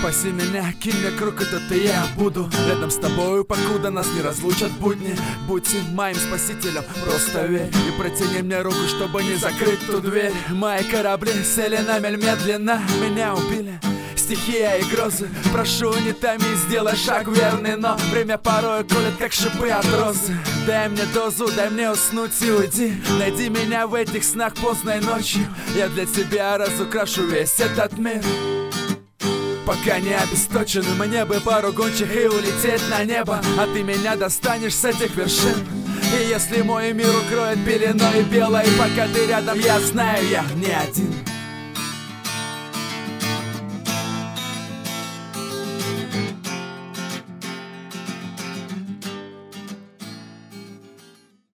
Спаси меня, кинь мне круг, этот и я буду рядом с тобою, покуда нас не разлучат будни. Будь моим спасителем, просто верь и протяни мне руку, чтобы не закрыть ту дверь. Мои корабли сели на мель медленно, меня убили стихия и грозы. Прошу, не томи, сделай шаг верный, но время порой колет, как шипы от розы. Дай мне дозу, дай мне уснуть и уйди. Найди меня в этих снах поздной ночью. Я для тебя разукрашу весь этот мир. Пока не обесточен, мне бы пару гончих и улететь на небо. А ты меня достанешь с этих вершин. И если мой мир укроет пеленой белой, пока ты рядом, я знаю, я не один.